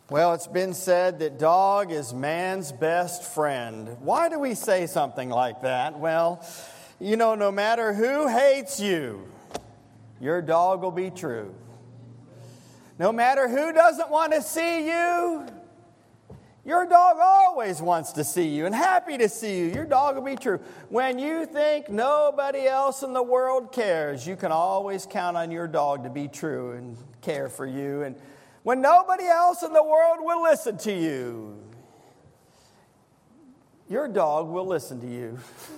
Well, it's been said that dog is man's best friend. Why do we say something like that? Well, no matter who hates you, your dog will be true. No matter who doesn't want to see you, your dog always wants to see you and happy to see you. Your dog will be true. When you think nobody else in the world cares, you can always count on your dog to be true and care for you. And when nobody else in the world will listen to you, your dog will listen to you.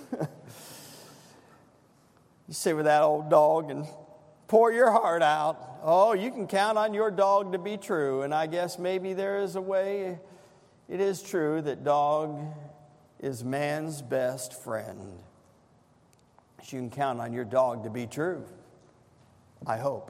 You sit with that old dog and pour your heart out. Oh, you can count on your dog to be true. And I guess maybe there is a way it is true that dog is man's best friend. You can count on your dog to be true. I hope.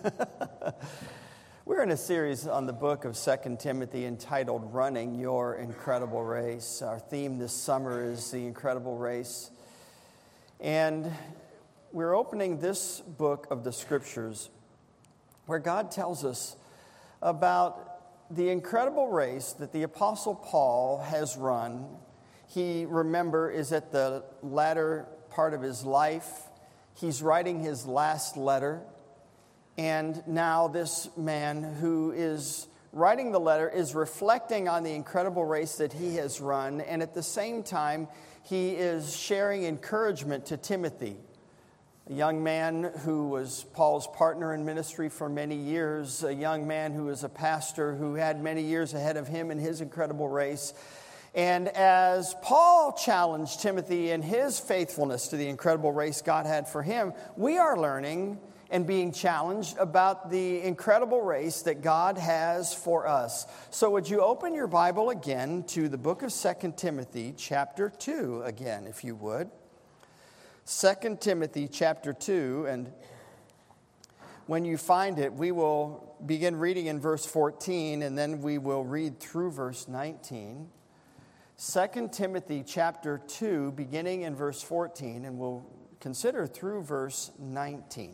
We're in a series on the book of 2 Timothy entitled Running Your Incredible Race. Our theme this summer is the incredible race. And we're opening this book of the Scriptures where God tells us about the incredible race that the Apostle Paul has run. He, remember, is at the latter part of his life. He's writing his last letter. And now this man who is writing the letter is reflecting on the incredible race that he has run. And at the same time, he is sharing encouragement to Timothy, a young man who was Paul's partner in ministry for many years, a young man who was a pastor who had many years ahead of him in his incredible race. And as Paul challenged Timothy in his faithfulness to the incredible race God had for him, we are learning and being challenged about the incredible race that God has for us. So would you open your Bible again to the book of 2 Timothy chapter 2 again, if you would. 2 Timothy chapter 2, and when you find it, we will begin reading in verse 14, and then we will read through verse 19. 2 Timothy chapter 2, beginning in verse 14, and we'll consider through verse 19.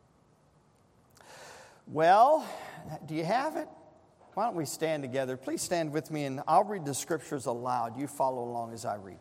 Well, do you have it? Why don't we stand together? Please stand with me, and I'll read the Scriptures aloud. You follow along as I read.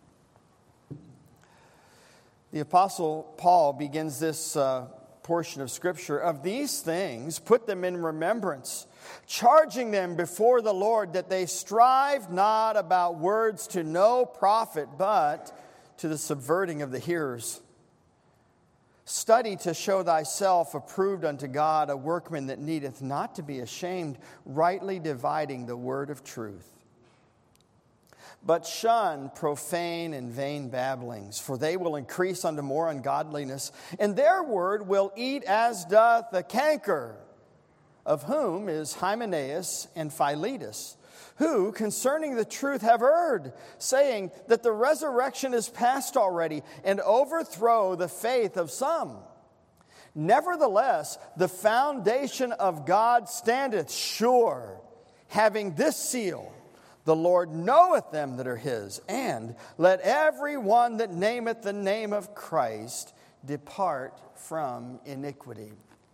The Apostle Paul begins this portion of Scripture. Of these things, put them in remembrance, charging them before the Lord that they strive not about words to no profit, but to the subverting of the hearers. Study to show thyself approved unto God, a workman that needeth not to be ashamed, rightly dividing the word of truth. But shun profane and vain babblings, for they will increase unto more ungodliness, and their word will eat as doth the canker, of whom is Hymenaeus and Philetus, who concerning the truth have erred, saying that the resurrection is past already, and overthrow the faith of some. Nevertheless, the foundation of God standeth sure, having this seal: the Lord knoweth them that are his, and let every one that nameth the name of Christ depart from iniquity.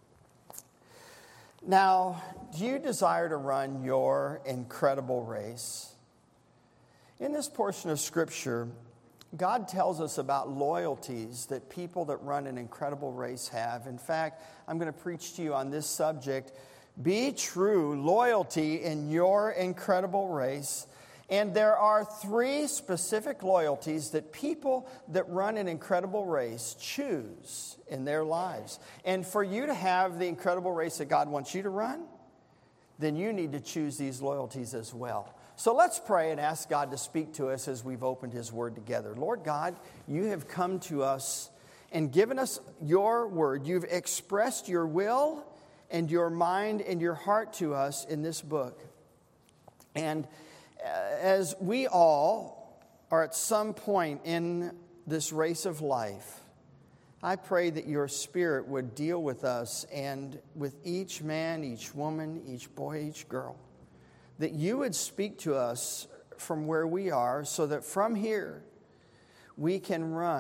Now, do you desire to run your incredible race? In this portion of Scripture, God tells us about loyalties that people that run an incredible race have. In fact, I'm going to preach to you on this subject. Be true loyalty in your incredible race. And there are 3 specific loyalties that people that run an incredible race choose in their lives. And for you to have the incredible race that God wants you to run, then you need to choose these loyalties as well. So let's pray and ask God to speak to us as we've opened His Word together. Lord God, you have come to us and given us your Word. You've expressed your will and your mind and your heart to us in this book. And as we all are at some point in this race of life, I pray that your Spirit would deal with us and with each man, each woman, each boy, each girl, that you would speak to us from where we are so that from here we can run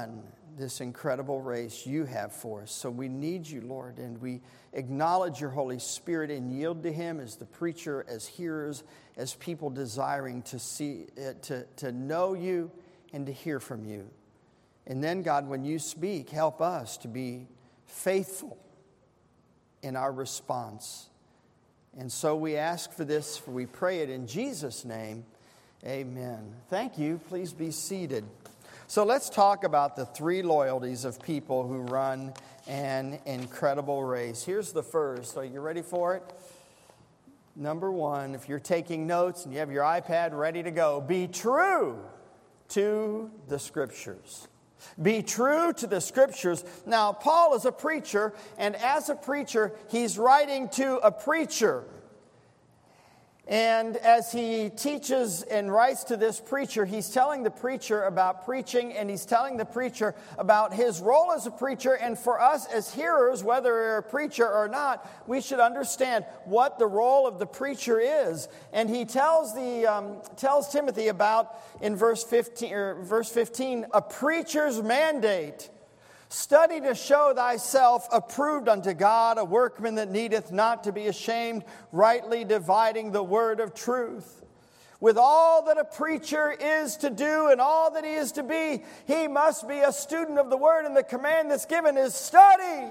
this incredible race you have for us. So we need you, Lord, and we acknowledge your Holy Spirit and yield to him as the preacher, as hearers, as people desiring to see, to know you and to hear from you. And then, God, when you speak, help us to be faithful in our response. And so we ask for this, for we pray it in Jesus' name. Amen. Thank you. Please be seated. So let's talk about the three loyalties of people who run an incredible race. Here's the first. Are you ready for it? Number one, if you're taking notes and you have your iPad ready to go, be true to the Scriptures. Be true to the Scriptures. Now, Paul is a preacher, and as a preacher, he's writing to a preacher. And as he teaches and writes to this preacher, he's telling the preacher about preaching, and he's telling the preacher about his role as a preacher. And for us as hearers, whether we're a preacher or not, we should understand what the role of the preacher is. And he tells Timothy about, in verse 15, a preacher's mandate. Study to show thyself approved unto God, a workman that needeth not to be ashamed, rightly dividing the word of truth. With all that a preacher is to do and all that he is to be, he must be a student of the word, and the command that's given is study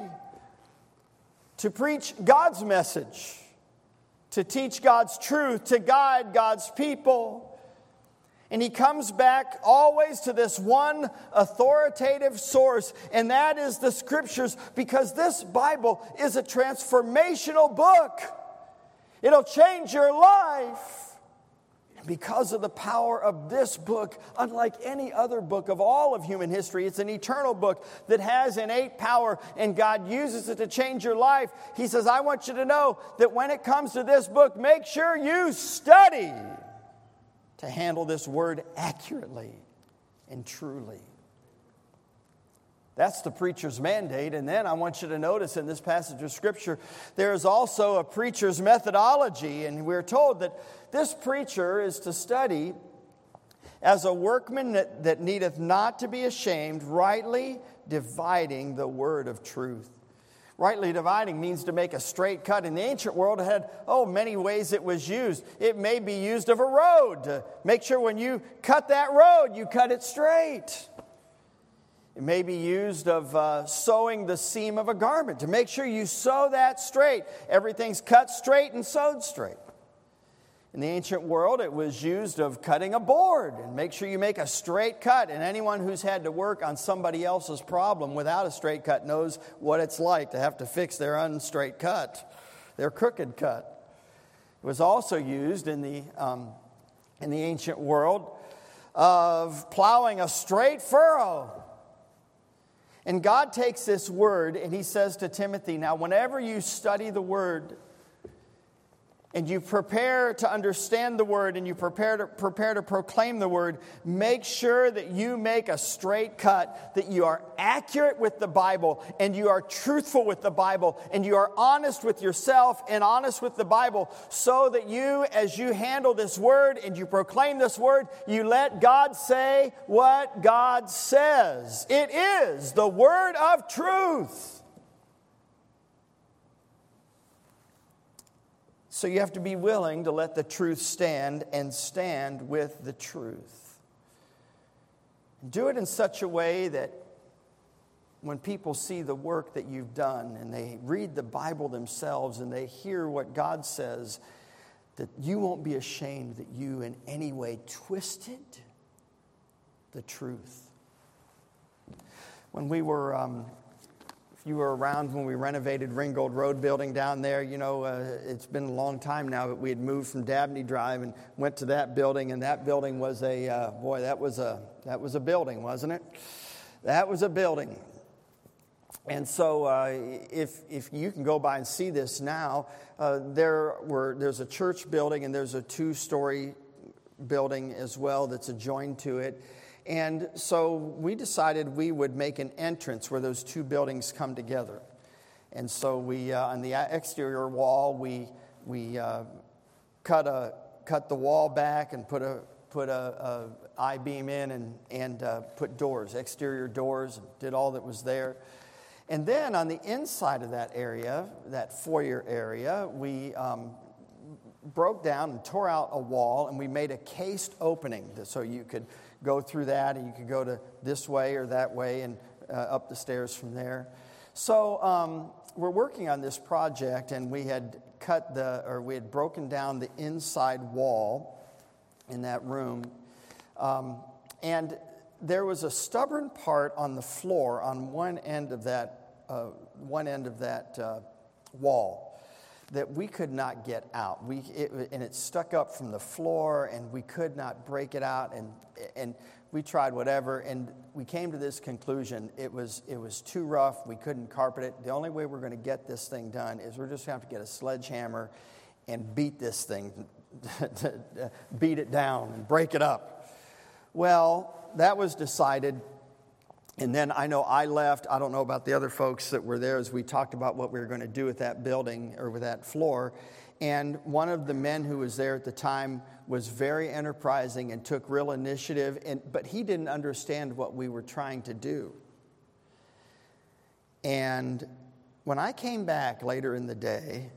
to preach God's message, to teach God's truth, to guide God's people. And he comes back always to this one authoritative source, and that is the Scriptures, because this Bible is a transformational book. It'll change your life. And because of the power of this book, unlike any other book of all of human history, it's an eternal book that has innate power, and God uses it to change your life. He says, I want you to know that when it comes to this book, make sure you study to handle this word accurately and truly. That's the preacher's mandate. And then I want you to notice in this passage of Scripture, there is also a preacher's methodology. And we're told that this preacher is to study as a workman that needeth not to be ashamed, rightly dividing the word of truth. Rightly dividing means to make a straight cut. In the ancient world, it had, many ways it was used. It may be used of a road to make sure when you cut that road, you cut it straight. It may be used of sewing the seam of a garment to make sure you sew that straight. Everything's cut straight and sewed straight. In the ancient world, it was used of cutting a board and make sure you make a straight cut. And anyone who's had to work on somebody else's problem without a straight cut knows what it's like to have to fix their unstraight cut, their crooked cut. It was also used in the ancient world of plowing a straight furrow. And God takes this word and he says to Timothy, now whenever you study the word, and you prepare to understand the word, and you prepare to proclaim the word, make sure that you make a straight cut, that you are accurate with the Bible, and you are truthful with the Bible, and you are honest with yourself and honest with the Bible, so that you, as you handle this word and you proclaim this word, you let God say what God says. It is the word of truth. So you have to be willing to let the truth stand and stand with the truth. Do it in such a way that when people see the work that you've done and they read the Bible themselves and they hear what God says, that you won't be ashamed that you in any way twisted the truth. When we were... If you were around when we renovated Ringgold Road building down there, it's been a long time now, but we had moved from Dabney Drive and went to that building, and that building was that was a building, wasn't it? That was a building. And so if you can go by and see this now, there's a church building and there's a 2-story building as well that's adjoined to it. And so we decided we would make an entrance where those two buildings come together. And so we, on the exterior wall, we cut the wall back and put a put a I-beam in and put doors, exterior doors, and did all that was there. And then on the inside of that area, that foyer area, we broke down and tore out a wall, and we made a cased opening so you could go through that, and you could go to this way or that way and up the stairs from there. So we're working on this project, and we had broken down the inside wall in that room, and there was a stubborn part on the floor on one end of that wall that we could not get out. And it stuck up from the floor, and we could not break it out, and we tried whatever, and we came to this conclusion. It was too rough. We couldn't carpet it. The only way we're going to get this thing done is we're just going to have to get a sledgehammer and beat this thing, beat it down and break it up. Well, that was decided. And then I know I left. I don't know about the other folks that were there as we talked about what we were going to do with that building or with that floor. And one of the men who was there at the time was very enterprising and took real initiative, but he didn't understand what we were trying to do. And when I came back later in the day,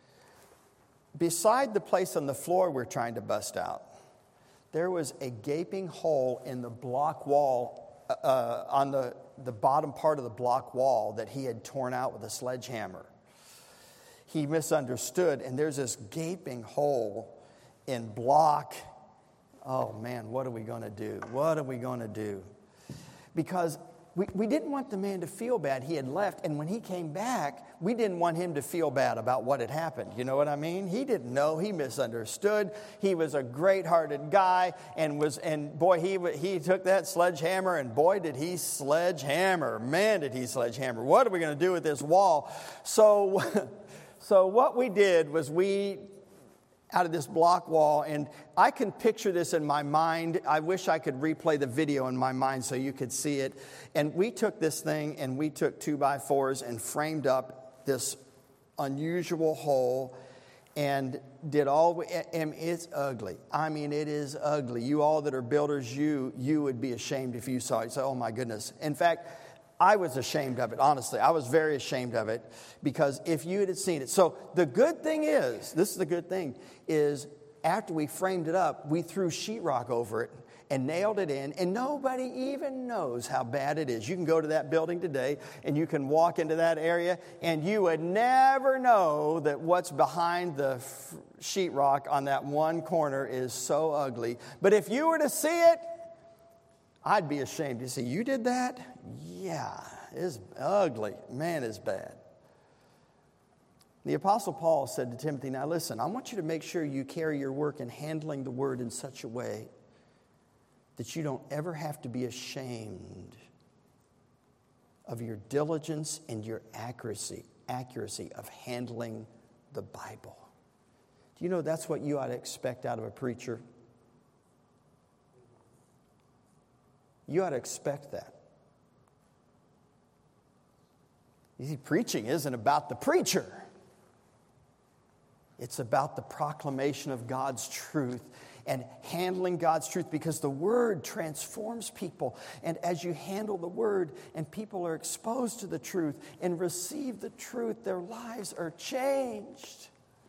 beside the place on the floor we're trying to bust out, there was a gaping hole in the block wall on the bottom part of the block wall that he had torn out with a sledgehammer. He misunderstood, and there's this gaping hole in block. Oh man, what are we going to do? What are we going to do? Because we didn't want the man to feel bad. He had left, and when he came back, we didn't want him to feel bad about what had happened. You know what I mean? He didn't know. He misunderstood. He was a great-hearted guy, and boy, he took that sledgehammer, and boy, did he sledgehammer. Man, did he sledgehammer. What are we going to do with this wall? So what we did was out of this block wall, and I can picture this in my mind. I wish I could replay the video in my mind so you could see it. And we took this thing, and we took 2x4s and framed up this unusual hole and did and it's ugly. I mean, it is ugly. You all that are builders, you would be ashamed if you saw it. You say, oh my goodness. In fact, I was ashamed of it, honestly. I was very ashamed of it because if you had seen it. So the good thing is, this is the good thing, is after we framed it up, we threw sheetrock over it and nailed it in, and nobody even knows how bad it is. You can go to that building today, and you can walk into that area, and you would never know that what's behind the sheetrock on that one corner is so ugly. But if you were to see it, I'd be ashamed. You say, you did that? Yeah, it's ugly. Man, it's bad. The Apostle Paul said to Timothy, now listen, I want you to make sure you carry your work in handling the word in such a way that you don't ever have to be ashamed of your diligence and your accuracy of handling the Bible. Do you know that's what you ought to expect out of a preacher? You ought to expect that. You see, preaching isn't about the preacher. It's about the proclamation of God's truth and handling God's truth, because the Word transforms people. And as you handle the Word and people are exposed to the truth and receive the truth, their lives are changed.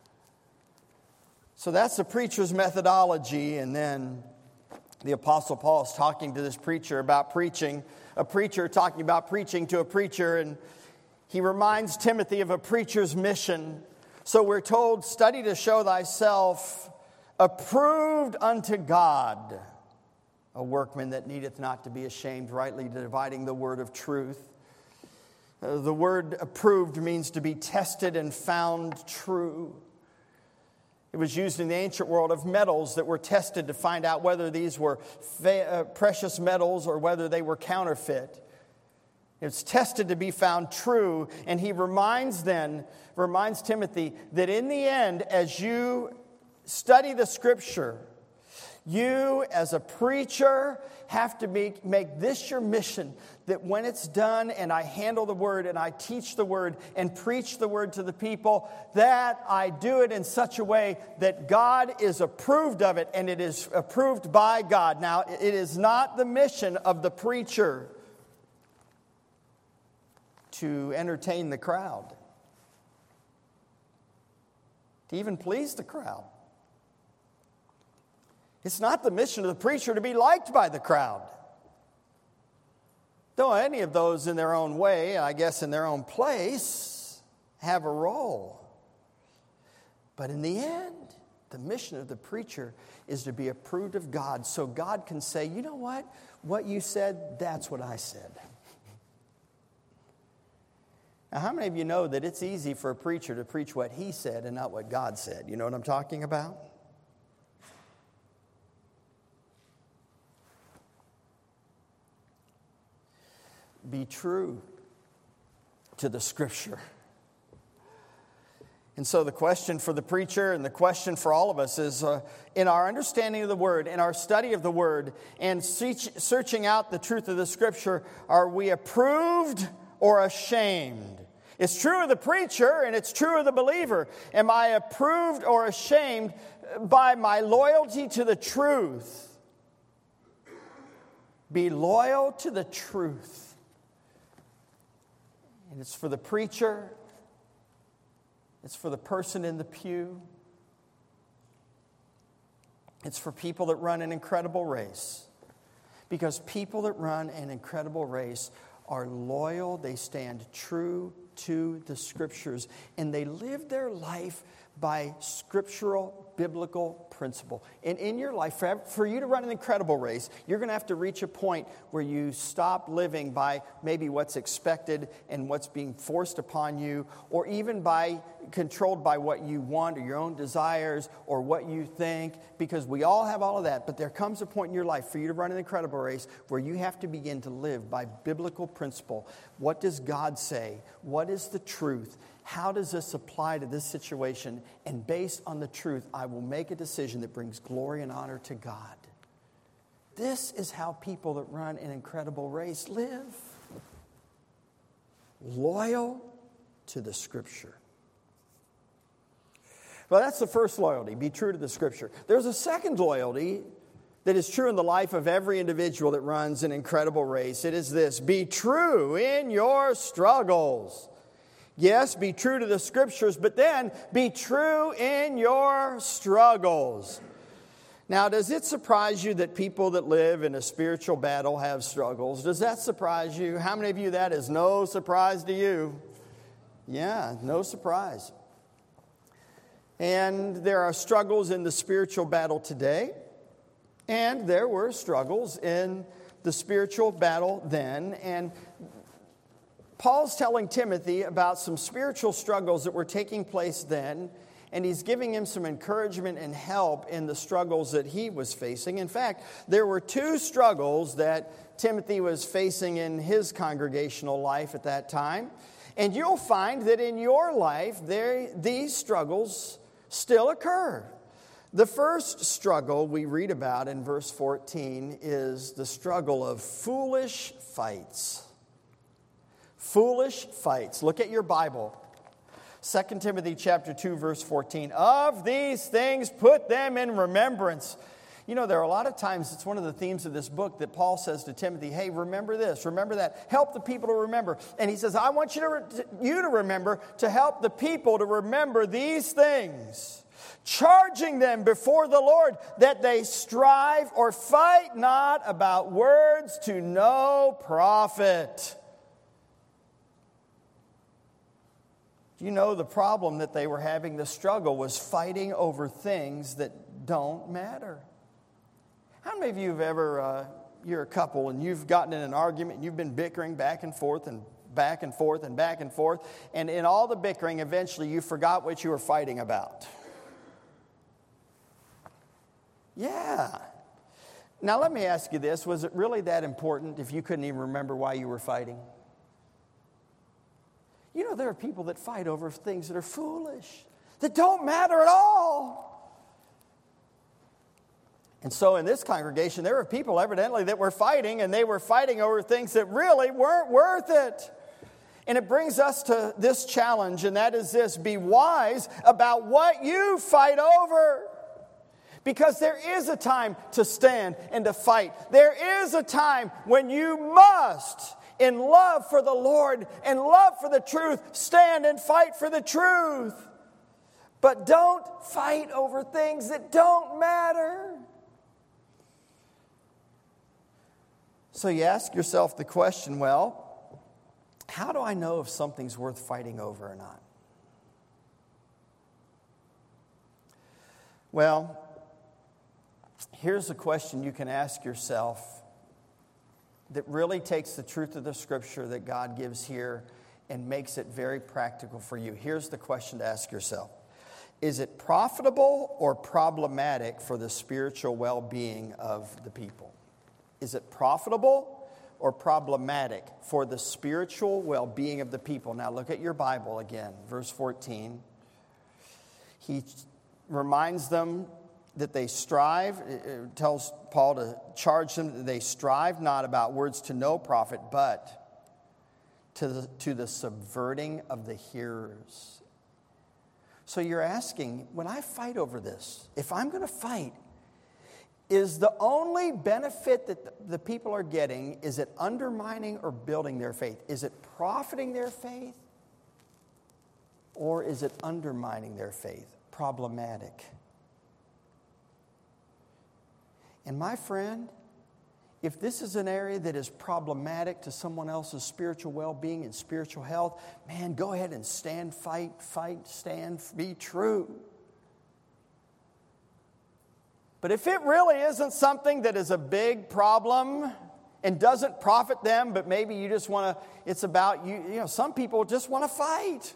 So that's the preacher's methodology. And then the Apostle Paul is talking to this preacher about preaching, a preacher talking about preaching to a preacher, and he reminds Timothy of a preacher's mission. So we're told, study to show thyself approved unto God, a workman that needeth not to be ashamed, rightly dividing the word of truth. The word approved means to be tested and found true. It was used in the ancient world of metals that were tested to find out whether these were precious metals or whether they were counterfeit. It's tested to be found true, and he reminds Timothy that in the end, as you study the Scripture, You, as a preacher, have to make this your mission, that when it's done and I handle the Word and I teach the Word and preach the Word to the people, that I do it in such a way that God is approved of it and it is approved by God. Now, it is not the mission of the preacher to entertain the crowd, to even please the crowd. It's not the mission of the preacher to be liked by the crowd. Though any of those in their own way, I guess in their own place, have a role. But in the end, the mission of the preacher is to be approved of God, so God can say, you know what? What you said, that's what I said. Now, how many of you know that it's easy for a preacher to preach what he said and not what God said? You know what I'm talking about? Be true to the Scripture. And so the question for the preacher and the question for all of us is, in our understanding of the Word, in our study of the Word, and searching out the truth of the Scripture, are we approved or ashamed? It's true of the preacher and it's true of the believer. Am I approved or ashamed by my loyalty to the truth? Be loyal to the truth. And it's for the preacher. It's for the person in the pew. It's for people that run an incredible race. Because people that run an incredible race are loyal. They stand true to the Scriptures. And they live their life by scriptural, biblical principle. And in your life, for you to run an incredible race, you're going to have to reach a point where you stop living by maybe what's expected and what's being forced upon you, or even by controlled by what you want or your own desires or what you think, because we all have all of that. But there comes a point in your life for you to run an incredible race where you have to begin to live by biblical principle. What does God say? What is the truth? How does this apply to this situation? And based on the truth, I will make a decision that brings glory and honor to God. This is how people that run an incredible race live. Loyal to the Scripture. Well, that's the first loyalty. Be true to the Scripture. There's a second loyalty that is true in the life of every individual that runs an incredible race. It is this: be true in your struggles. Yes, be true to the Scriptures, but then be true in your struggles. Now, does it surprise you that people that live in a spiritual battle have struggles? Does that surprise you? How many of you that is no surprise to you? Yeah, no surprise. And there are struggles in the spiritual battle today, and there were struggles in the spiritual battle then. And Paul's telling Timothy about some spiritual struggles that were taking place then, and he's giving him some encouragement and help in the struggles that he was facing. In fact, there were two struggles that Timothy was facing in his congregational life at that time. And you'll find that in your life, these struggles still occur. The first struggle we read about in verse 14 is the struggle of foolish fights. Foolish fights. Look at your Bible. 2 Timothy chapter 2, verse 14. Of these things, put them in remembrance. You know, there are a lot of times, it's one of the themes of this book that Paul says to Timothy, hey, remember this, remember that. Help the people to remember. And he says, I want you to remember, to help the people to remember these things, charging them before the Lord that they strive or fight not about words to no profit. You know, the problem that they were having, the struggle, was fighting over things that don't matter. How many of you have ever, you're a couple and you've gotten in an argument and you've been bickering back and forth and back and forth and back and forth, and in all the bickering, eventually you forgot what you were fighting about? Yeah. Now let me ask you this, was it really that important if you couldn't even remember why you were fighting? You know, there are people that fight over things that are foolish, that don't matter at all. And so in this congregation, there were people evidently that were fighting, and they were fighting over things that really weren't worth it. And it brings us to this challenge, and that is this: be wise about what you fight over. Because there is a time to stand and to fight. There is a time when you must, in love for the Lord and love for the truth, stand and fight for the truth. But don't fight over things that don't matter. So you ask yourself the question, well, how do I know if something's worth fighting over or not? Well, here's a question you can ask yourself that really takes the truth of the Scripture that God gives here and makes it very practical for you. Here's the question to ask yourself. Is it profitable or problematic for the spiritual well-being of the people? Is it profitable or problematic for the spiritual well-being of the people? Now look at your Bible again, verse 14. He reminds them that they strive, it tells Paul to charge them that they strive not about words to no profit, but to the subverting of the hearers. So you're asking, when I fight over this, if I'm going to fight, is the only benefit that the people are getting, is it undermining or building their faith? Is it profiting their faith? Or is it undermining their faith? Problematic. And my friend, if this is an area that is problematic to someone else's spiritual well-being and spiritual health, man, go ahead and stand, fight, stand, be true. But if it really isn't something that is a big problem and doesn't profit them, but maybe you just want to, it's about you, some people just want to fight.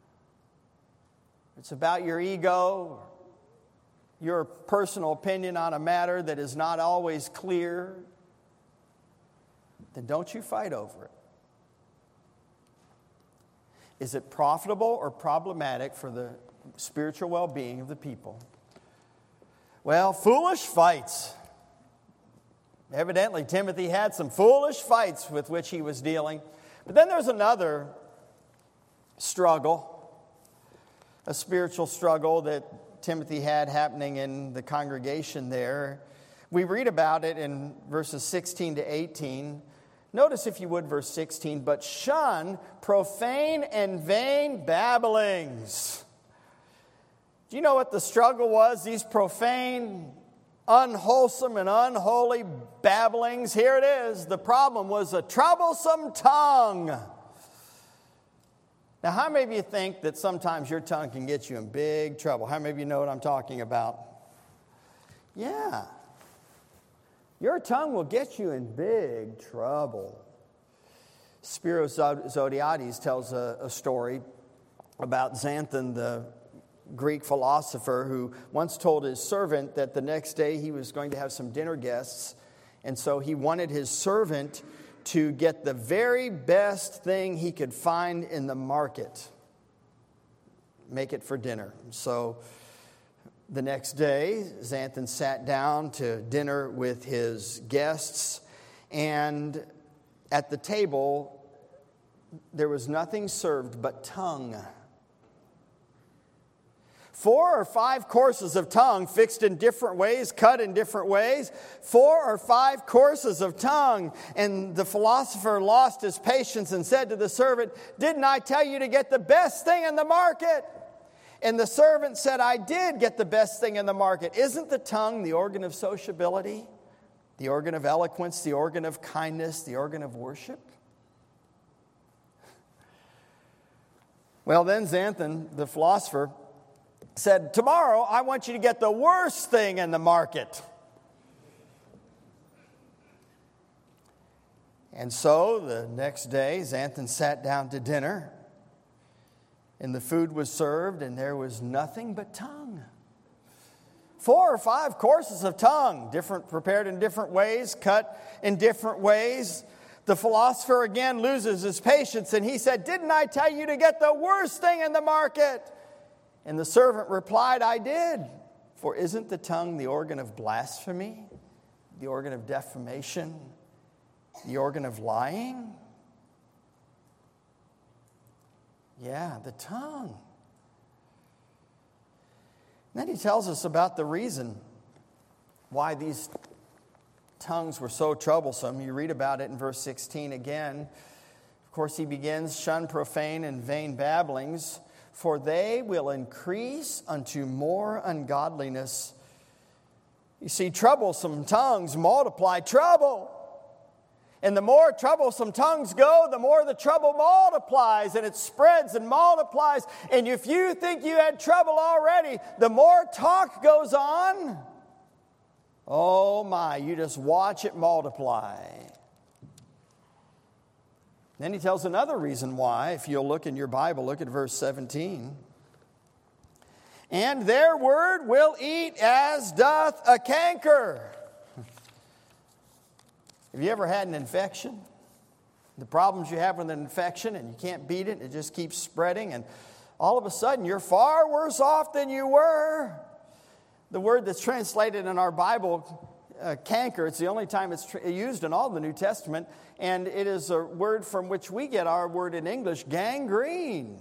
It's about your ego, your personal opinion on a matter that is not always clear. Then don't you fight over it. Is it profitable or problematic for the spiritual well-being of the people? Well, foolish fights. Evidently, Timothy had some foolish fights with which he was dealing. But then there's another struggle, a spiritual struggle that Timothy had happening in the congregation there. We read about it in verses 16 to 18. Notice, if you would, verse 16, but shun profane and vain babblings. Do you know what the struggle was? These profane, unwholesome, and unholy babblings. Here it is. The problem was a troublesome tongue. Now, how many of you think that sometimes your tongue can get you in big trouble? How many of you know what I'm talking about? Yeah. Your tongue will get you in big trouble. Spiros Zodhiates tells a story about Xanthan, the Greek philosopher, who once told his servant that the next day he was going to have some dinner guests, and so he wanted his servant to get the very best thing he could find in the market, make it for dinner. So the next day, Xanthan sat down to dinner with his guests, and at the table, there was nothing served but tongue. 4 or 5 courses of tongue fixed in different ways, cut in different ways. 4 or 5 courses of tongue. And the philosopher lost his patience and said to the servant, "Didn't I tell you to get the best thing in the market?" And the servant said, "I did get the best thing in the market." Isn't the tongue the organ of sociability, the organ of eloquence, the organ of kindness, the organ of worship? Well, then Xanthan, the philosopher, said, "Tomorrow I want you to get the worst thing in the market." And so the next day, Xanthan sat down to dinner, and the food was served, and there was nothing but tongue. 4 or 5 courses of tongue, different, prepared in different ways, cut in different ways. The philosopher again loses his patience, and he said, "Didn't I tell you to get the worst thing in the market?" And the servant replied, "I did. For isn't the tongue the organ of blasphemy, the organ of defamation, the organ of lying? Yeah, the tongue. And then he tells us about the reason why these tongues were so troublesome. You read about it in verse 16 again. Of course, he begins, shun profane and vain babblings, for they will increase unto more ungodliness. You see, troublesome tongues multiply trouble. And the more troublesome tongues go, the more the trouble multiplies, and it spreads and multiplies. And if you think you had trouble already, the more talk goes on, oh my, you just watch it multiply. Then he tells another reason why. If you'll look in your Bible, look at verse 17. And their word will eat as doth a canker. Have you ever had an infection? The problems you have with an infection, and you can't beat it, it just keeps spreading, and all of a sudden you're far worse off than you were. The word that's translated in our Bible, canker, it's the only time it's used in all the New Testament, and it is a word from which we get our word in English, gangrene.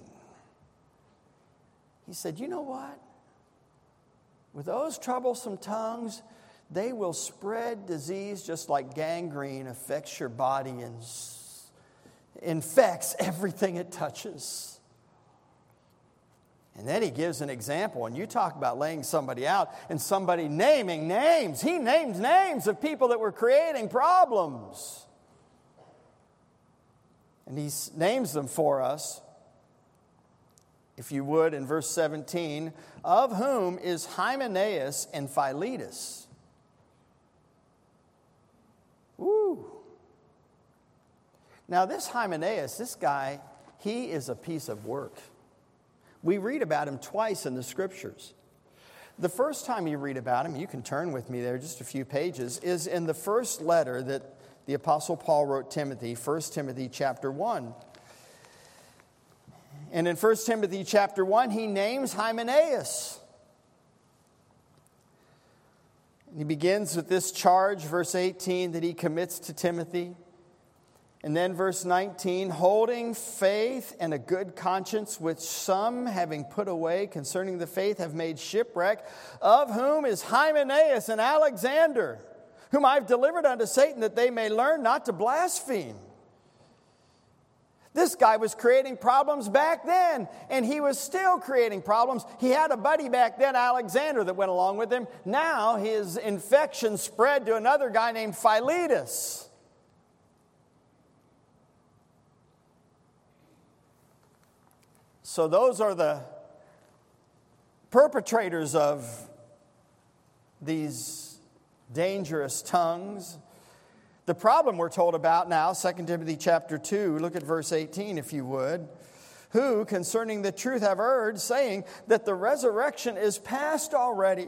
He said, you know what? With those troublesome tongues, they will spread disease just like gangrene affects your body and infects everything it touches. And then he gives an example, and you talk about laying somebody out and somebody naming names. He named names of people that were creating problems. And he names them for us, if you would, in verse 17, of whom is Hymenaeus and Philetus. Woo! Now this Hymenaeus, this guy, he is a piece of work. We read about him twice in the Scriptures. The first time you read about him, you can turn with me there just a few pages, is in the first letter that the Apostle Paul wrote Timothy, 1 Timothy chapter 1. And in 1 Timothy chapter 1, he names Hymenaeus. He begins with this charge, verse 18, that he commits to Timothy. And then verse 19, holding faith and a good conscience, which some, having put away concerning the faith, have made shipwreck, of whom is Hymenaeus and Alexander, whom I've delivered unto Satan, that they may learn not to blaspheme. This guy was creating problems back then, and he was still creating problems. He had a buddy back then, Alexander, that went along with him. Now his infection spread to another guy named Philetus. So those are the perpetrators of these dangerous tongues. The problem we're told about now, 2 Timothy chapter 2, look at verse 18 if you would. Who concerning the truth have erred, saying that the resurrection is past already.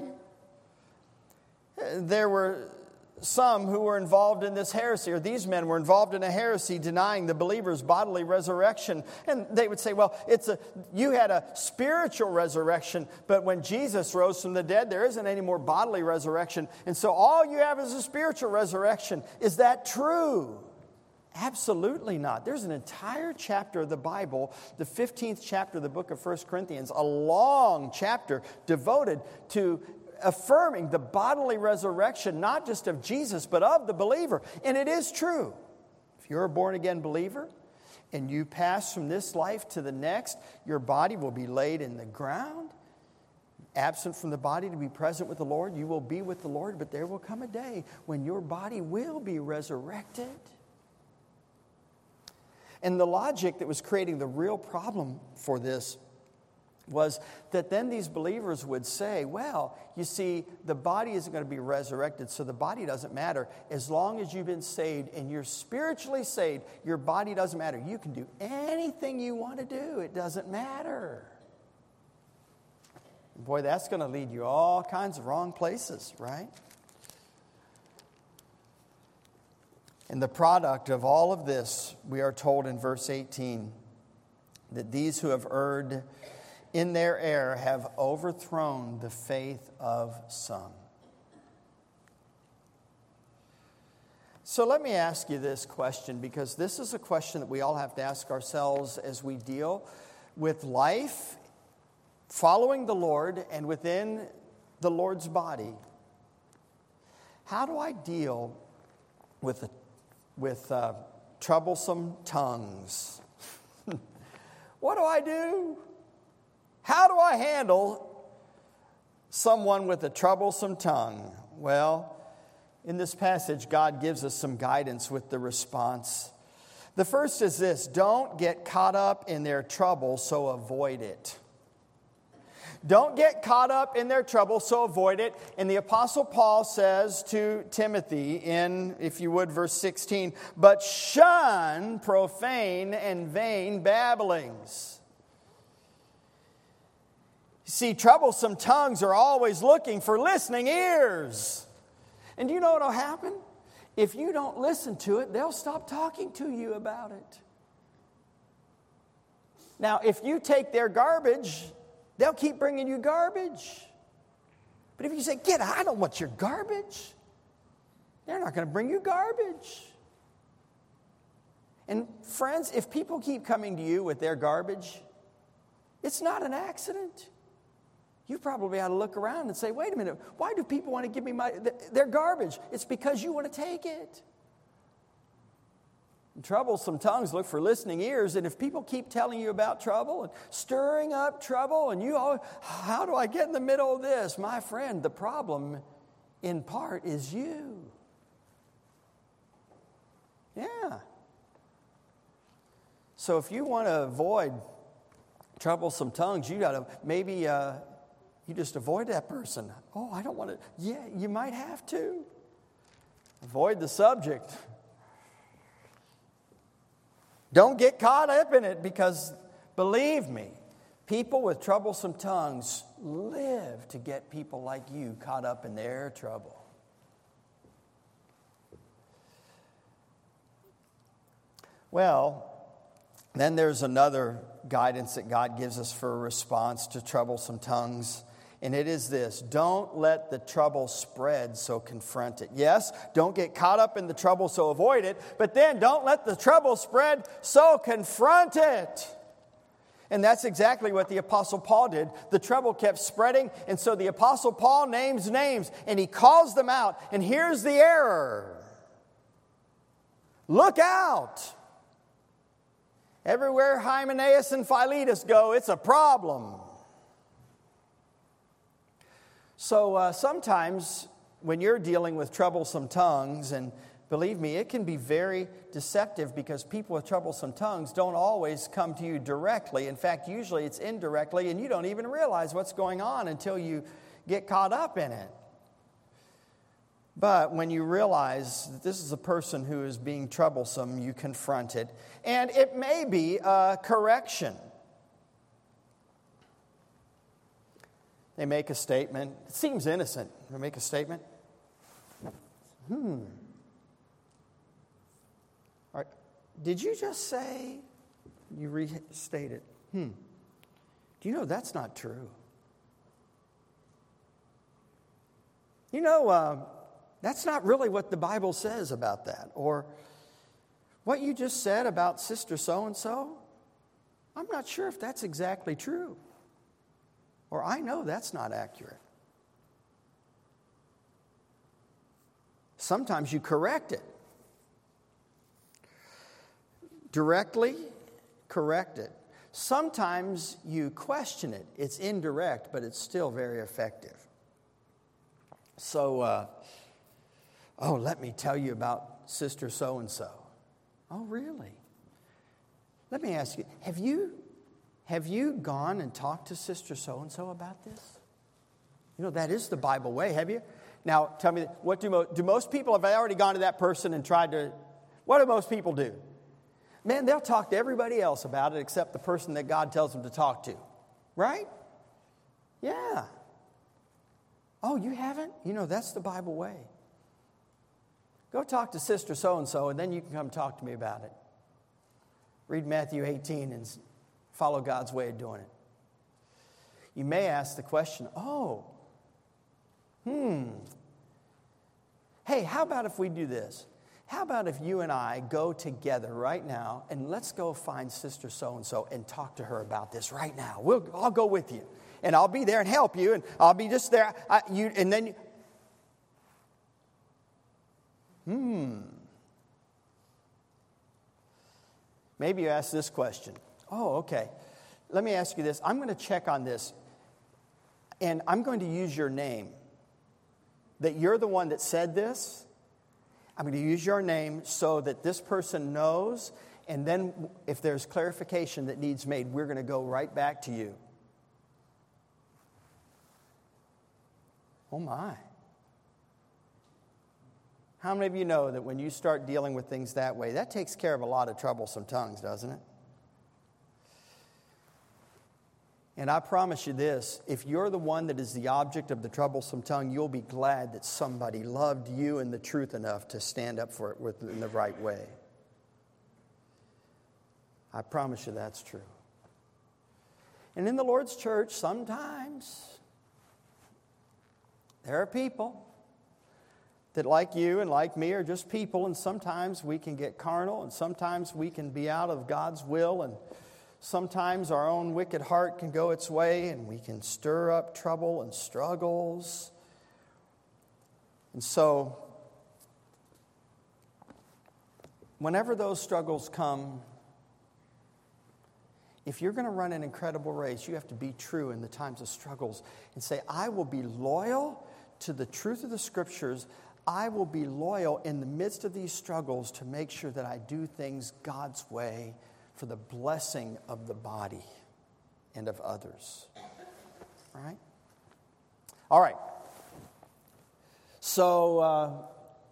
There were some who were involved in this heresy, or these men were involved in a heresy denying the believer's bodily resurrection. And they would say, well, you had a spiritual resurrection, but when Jesus rose from the dead, there isn't any more bodily resurrection. And so all you have is a spiritual resurrection. Is that true? Absolutely not. There's an entire chapter of the Bible, the 15th chapter of the book of 1 Corinthians, a long chapter devoted to affirming the bodily resurrection, not just of Jesus, but of the believer. And it is true. If you're a born-again believer and you pass from this life to the next, your body will be laid in the ground, absent from the body to be present with the Lord. You will be with the Lord, but there will come a day when your body will be resurrected. And the logic that was creating the real problem for this was that then these believers would say, well, you see, the body isn't going to be resurrected, so the body doesn't matter. As long as you've been saved and you're spiritually saved, your body doesn't matter. You can do anything you want to do. It doesn't matter. Boy, that's going to lead you all kinds of wrong places, right? And the product of all of this, we are told in verse 18, that these who have erred in their error have overthrown the faith of some. So let me ask you this question, because this is a question that we all have to ask ourselves as we deal with life, following the Lord, and within the Lord's body. How do I deal with troublesome tongues? What do I do? How do I handle someone with a troublesome tongue? Well, in this passage, God gives us some guidance with the response. The first is this: don't get caught up in their trouble, so avoid it. Don't get caught up in their trouble, so avoid it. And the Apostle Paul says to Timothy in, if you would, verse 16, but shun profane and vain babblings. You see, troublesome tongues are always looking for listening ears. And do you know what will happen? If you don't listen to it, they'll stop talking to you about it. Now, if you take their garbage, they'll keep bringing you garbage. But if you say, get out, I don't want your garbage, they're not going to bring you garbage. And friends, if people keep coming to you with their garbage, it's not an accident. You probably ought to look around and say, wait a minute, why do people want to give me their garbage? It's because you want to take it. And troublesome tongues look for listening ears, and if people keep telling you about trouble and stirring up trouble, and how do I get in the middle of this? My friend, the problem in part is you. Yeah. So if you want to avoid troublesome tongues, you got to maybe... you just avoid that person. Oh, I don't want to. Yeah, you might have to. Avoid the subject. Don't get caught up in it, because, believe me, people with troublesome tongues live to get people like you caught up in their trouble. Well, then there's another guidance that God gives us for a response to troublesome tongues. And it is this: don't let the trouble spread, so confront it. Yes, don't get caught up in the trouble, so avoid it. But then don't let the trouble spread, so confront it. And that's exactly what the Apostle Paul did. The trouble kept spreading, and so the Apostle Paul names names, and he calls them out. And here's the error. Look out. Everywhere Hymenaeus and Philetus go, it's a problem. So sometimes when you're dealing with troublesome tongues, and believe me, it can be very deceptive, because people with troublesome tongues don't always come to you directly. In fact, usually it's indirectly, and you don't even realize what's going on until you get caught up in it. But when you realize that this is a person who is being troublesome, you confront it. And it may be a correction. They make a statement. It seems innocent. They make a statement. All right. Did you just say? You restate it. Do you know that's not true? You know, that's not really what the Bible says about that. Or what you just said about Sister so-and-so, I'm not sure if that's exactly true. Or I know that's not accurate. Sometimes you correct it. Directly correct it. Sometimes you question it. It's indirect, but it's still very effective. So, let me tell you about Sister so-and-so. Oh, really? Let me ask you, have you gone and talked to Sister so-and-so about this? You know, that is the Bible way, have you? Now, tell me, what do most people, have already gone to that person and tried to, what do most people do? Man, they'll talk to everybody else about it except the person that God tells them to talk to. Right? Yeah. Oh, you haven't? You know, that's the Bible way. Go talk to Sister so-and-so, and then you can come talk to me about it. Read Matthew 18 and follow God's way of doing it. You may ask the question, hey, how about if we do this? How about if you and I go together right now and let's go find Sister So-and-so and talk to her about this right now. I'll go with you. And I'll be there and help you, and I'll be just there. Maybe you ask this question. Oh, okay. Let me ask you this. I'm going to check on this, and I'm going to use your name. That you're the one that said this. I'm going to use your name so that this person knows, and then if there's clarification that needs made, we're going to go right back to you. Oh my. How many of you know that when you start dealing with things that way, that takes care of a lot of troublesome tongues, doesn't it? And I promise you this, if you're the one that is the object of the troublesome tongue, you'll be glad that somebody loved you and the truth enough to stand up for it in the right way. I promise you that's true. And in the Lord's church, sometimes there are people that, like you and like me, are just people, and sometimes we can get carnal, and sometimes we can be out of God's will, and sometimes our own wicked heart can go its way, and we can stir up trouble and struggles. And so, whenever those struggles come, if you're going to run an incredible race, you have to be true in the times of struggles and say, I will be loyal to the truth of the Scriptures. I will be loyal in the midst of these struggles to make sure that I do things God's way for the blessing of the body and of others. Right? All right. So,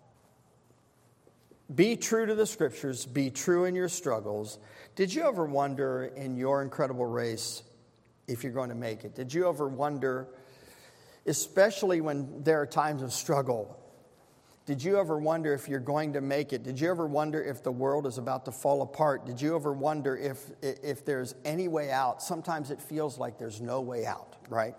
be true to the Scriptures. Be true in your struggles. Did you ever wonder in your incredible race if you're going to make it? Did you ever wonder, especially when there are times of struggle, did you ever wonder if you're going to make it? Did you ever wonder if the world is about to fall apart? Did you ever wonder if there's any way out? Sometimes it feels like there's no way out, right?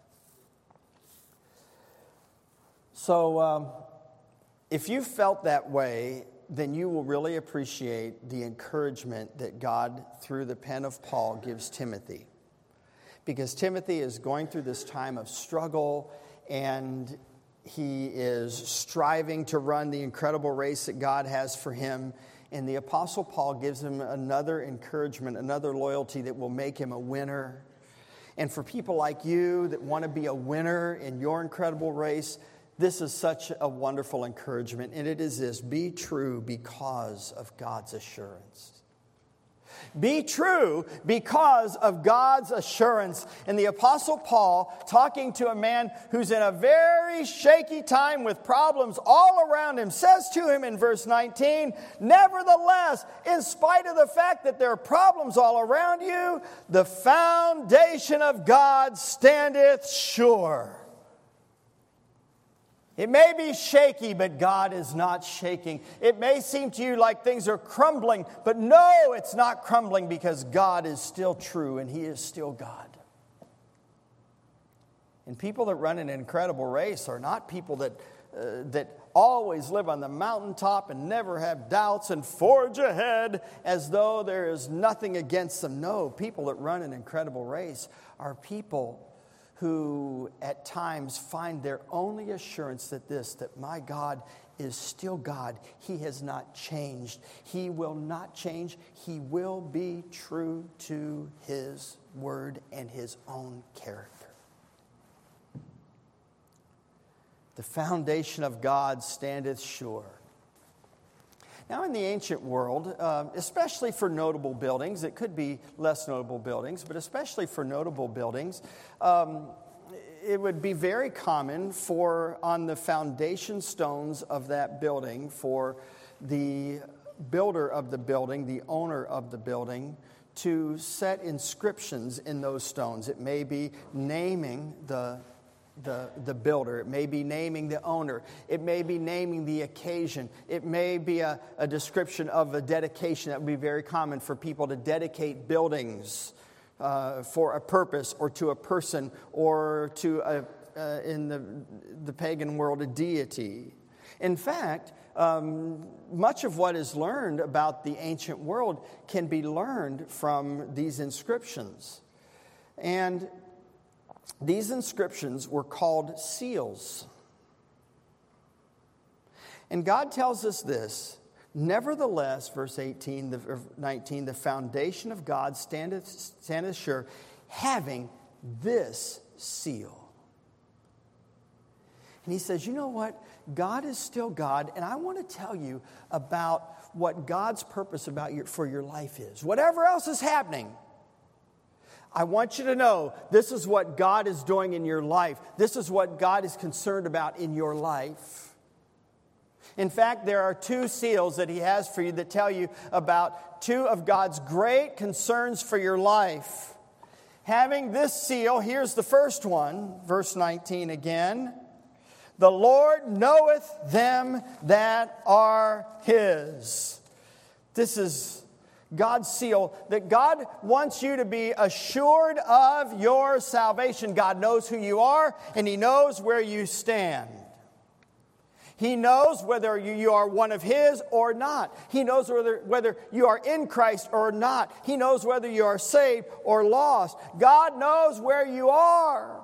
So, if you felt that way, then you will really appreciate the encouragement that God, through the pen of Paul, gives Timothy. Because Timothy is going through this time of struggle, and he is striving to run the incredible race that God has for him. And the Apostle Paul gives him another encouragement, another loyalty that will make him a winner. And for people like you that want to be a winner in your incredible race, this is such a wonderful encouragement. And it is this: be true because of God's assurance. Be true because of God's assurance. And the Apostle Paul, talking to a man who's in a very shaky time with problems all around him, says to him in verse 19, nevertheless, in spite of the fact that there are problems all around you, the foundation of God standeth sure. It may be shaky, but God is not shaking. It may seem to you like things are crumbling, but no, it's not crumbling, because God is still true and He is still God. And people that run an incredible race are not people that always live on the mountaintop and never have doubts and forge ahead as though there is nothing against them. No, people that run an incredible race are people who at times find their only assurance that my God is still God. He has not changed. He will not change. He will be true to His word and His own character. The foundation of God standeth sure. Now, in the ancient world, especially for notable buildings, it could be less notable buildings, but especially for notable buildings, it would be very common for, on the foundation stones of that building, for the builder of the building, the owner of the building, to set inscriptions in those stones. It may be naming the builder. It may be naming the owner. It may be naming the occasion. It may be a description of a dedication. That would be very common for people to dedicate buildings for a purpose or to a person or to, in the pagan world, a deity. In fact, much of what is learned about the ancient world can be learned from these inscriptions. And these inscriptions were called seals. And God tells us this: nevertheless, verse 19, the foundation of God standeth sure, having this seal. And he says, you know what? God is still God, and I want to tell you about what God's purpose for your life is. Whatever else is happening, I want you to know this is what God is doing in your life. This is what God is concerned about in your life. In fact, there are 2 seals that he has for you that tell you about 2 of God's great concerns for your life. Having this seal, here's the first one, verse 19 again. The Lord knoweth them that are his. This is God's seal, that God wants you to be assured of your salvation. God knows who you are, and he knows where you stand. He knows whether you are one of his or not. He knows whether you are in Christ or not. He knows whether you are saved or lost. God knows where you are.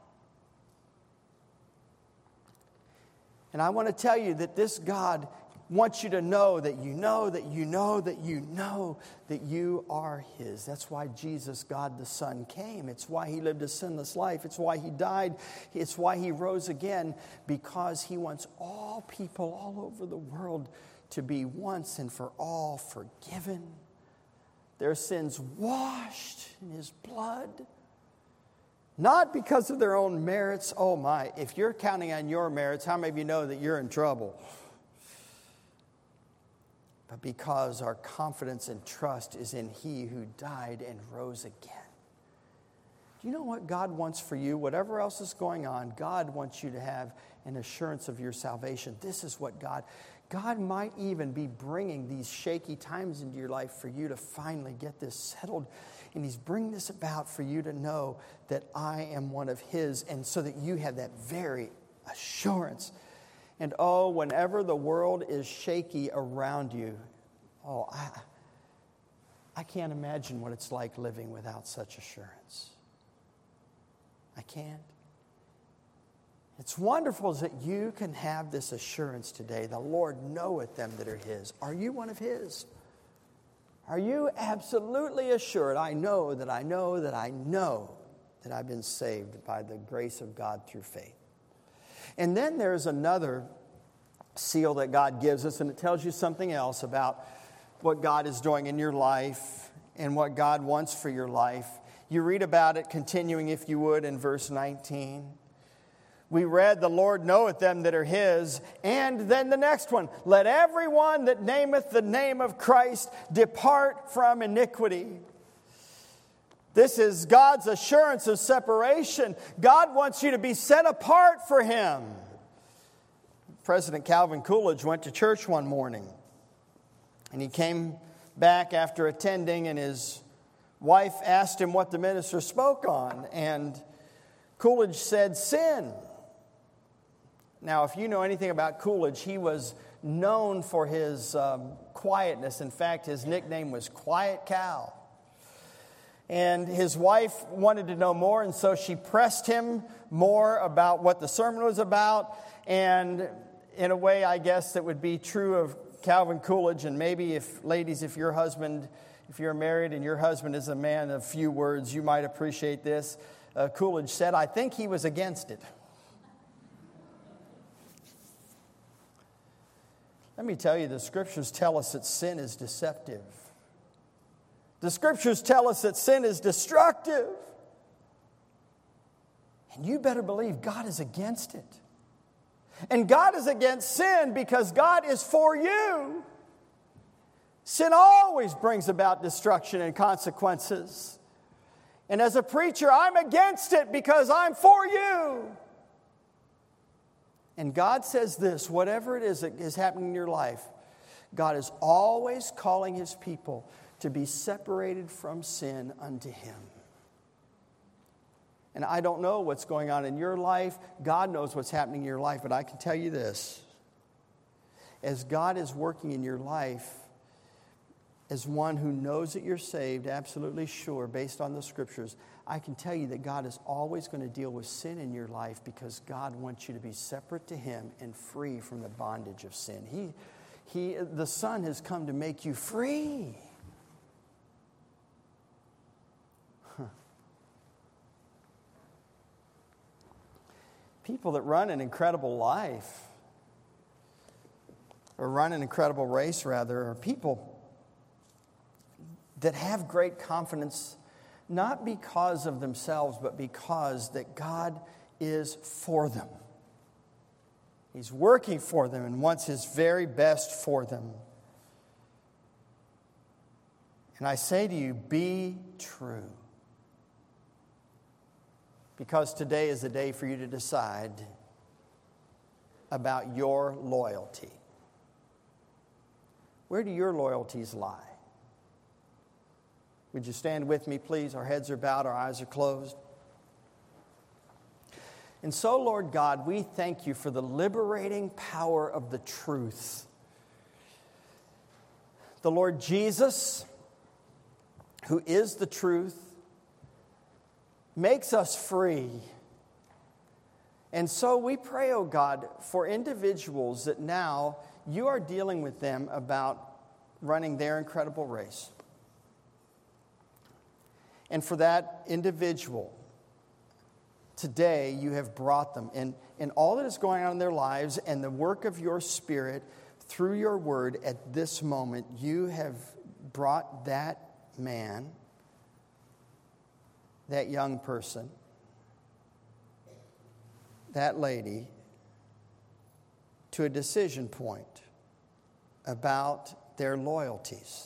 And I want to tell you that this God wants you to know that you know that you know that you know that you are his. That's why Jesus, God the Son, came. It's why he lived a sinless life. It's why he died. It's why he rose again, because he wants all people all over the world to be once and for all forgiven, their sins washed in his blood. Not because of their own merits. Oh my, if you're counting on your merits, how many of you know that you're in trouble? But because our confidence and trust is in he who died and rose again. Do you know what God wants for you? Whatever else is going on, God wants you to have an assurance of your salvation. This is what God might even be bringing these shaky times into your life for you to finally get this settled. And he's bringing this about for you to know that I am one of his, and so that you have that very assurance. And oh, whenever the world is shaky around you, I can't imagine what it's like living without such assurance. I can't. It's wonderful that you can have this assurance today. The Lord knoweth them that are his. Are you one of his? Are you absolutely assured? I know that I know that I know that I've been saved by the grace of God through faith. And then there's another seal that God gives us, and it tells you something else about what God is doing in your life and what God wants for your life. You read about it continuing, if you would, in verse 19. We read, the Lord knoweth them that are his. And then the next one, let everyone that nameth the name of Christ depart from iniquity. This is God's assurance of separation. God wants you to be set apart for him. President Calvin Coolidge went to church one morning, and he came back after attending, and his wife asked him what the minister spoke on, and Coolidge said, sin. Now, if you know anything about Coolidge, he was known for his quietness. In fact, his nickname was Quiet Cal. And his wife wanted to know more, and so she pressed him more about what the sermon was about. And in a way, I guess that would be true of Calvin Coolidge. And maybe if you're married and your husband is a man of few words, you might appreciate this. Coolidge said, I think he was against it. Let me tell you, the scriptures tell us that sin is deceptive. The scriptures tell us that sin is destructive. And you better believe God is against it. And God is against sin because God is for you. Sin always brings about destruction and consequences. And as a preacher, I'm against it because I'm for you. And God says this, whatever it is that is happening in your life, God is always calling his people to be separated from sin unto him. And I don't know what's going on in your life. God knows what's happening in your life. But I can tell you this. As God is working in your life, as one who knows that you're saved, absolutely sure, based on the Scriptures, I can tell you that God is always going to deal with sin in your life because God wants you to be separate to Him and free from the bondage of sin. The Son has come to make you free. People that run an incredible life, or run an incredible race rather, are people that have great confidence, not because of themselves, but because that God is for them. He's working for them and wants His very best for them. And I say to you, be true. Because today is the day for you to decide about your loyalty. Where do your loyalties lie? Would you stand with me, please? Our heads are bowed, our eyes are closed. And so, Lord God, we thank you for the liberating power of the truth. The Lord Jesus, who is the truth, makes us free. And so we pray, oh God, for individuals that now you are dealing with them about running their incredible race. And for that individual, today you have brought them in all that is going on in their lives and the work of your Spirit through your word at this moment, you have brought that man, that young person, that lady, to a decision point about their loyalties.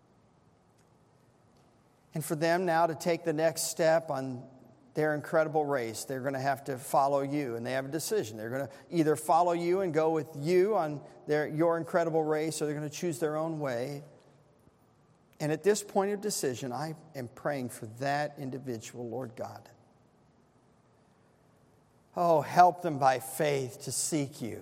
And for them now to take the next step on their incredible race, they're going to have to follow you, and they have a decision. They're going to either follow you and go with you on your incredible race, or they're going to choose their own way. And at this point of decision, I am praying for that individual, Lord God. Oh, help them by faith to seek you.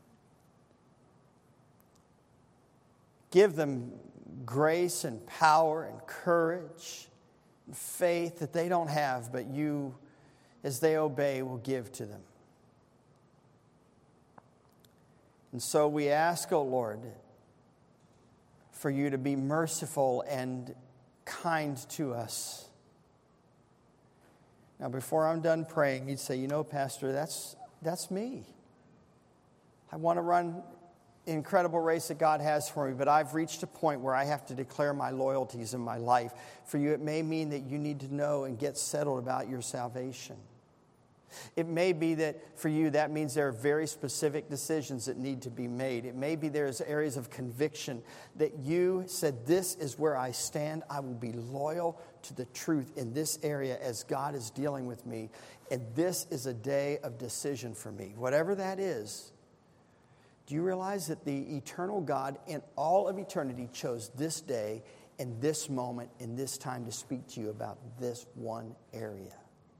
Give them grace and power and courage and faith that they don't have, but you, as they obey, will give to them. And so we ask, oh Lord, for you to be merciful and kind to us. Now, before I'm done praying, you'd say, Pastor, that's me. I want to run the incredible race that God has for me, but I've reached a point where I have to declare my loyalties in my life. For you, it may mean that you need to know and get settled about your salvation. It may be that for you, that means there are very specific decisions that need to be made. It may be there's areas of conviction that you said, this is where I stand. I will be loyal to the truth in this area as God is dealing with me. And this is a day of decision for me. Whatever that is, do you realize that the eternal God in all of eternity chose this day and this moment and this time to speak to you about this one area?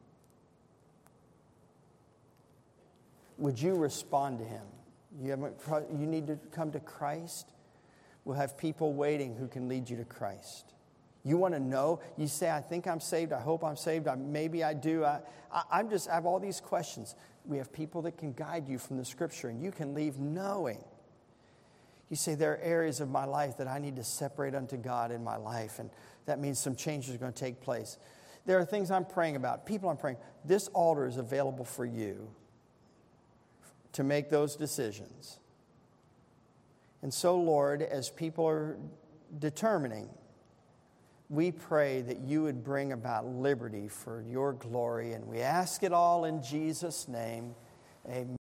Would you respond to Him? You need to come to Christ? We'll have people waiting who can lead you to Christ. You want to know? You say, I think I'm saved. I hope I'm saved. Maybe I do. I have all these questions. We have people that can guide you from the Scripture, and you can leave knowing. You say, there are areas of my life that I need to separate unto God in my life, and that means some changes are going to take place. There are things I'm praying about, people I'm praying. This altar is available for you to make those decisions. And so, Lord, as people are determining, we pray that you would bring about liberty for your glory. And we ask it all in Jesus' name. Amen.